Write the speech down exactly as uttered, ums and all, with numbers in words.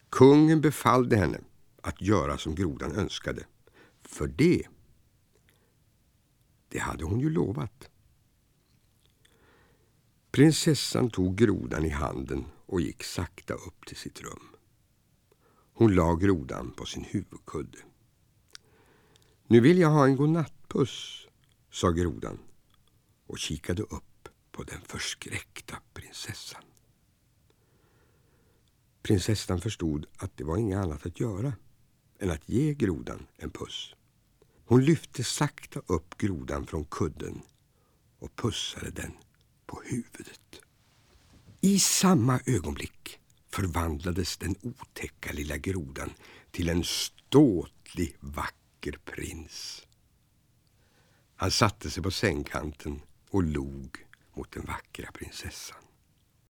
Kungen befallde henne att göra som grodan önskade. För det, det hade hon ju lovat. Prinsessan tog grodan i handen och gick sakta upp till sitt rum. Hon la grodan på sin huvudkudde. Nu vill jag ha en godnattpuss, sa grodan och kikade upp på den förskräckta prinsessan. Prinsessan förstod att det var inget annat att göra än att ge grodan en puss. Hon lyfte sakta upp grodan från kudden och pussade den på huvudet. I samma ögonblick förvandlades den otäcka lilla grodan till en ståtlig, vacker prins. Han satte sig på sängkanten och log mot den vackra prinsessan.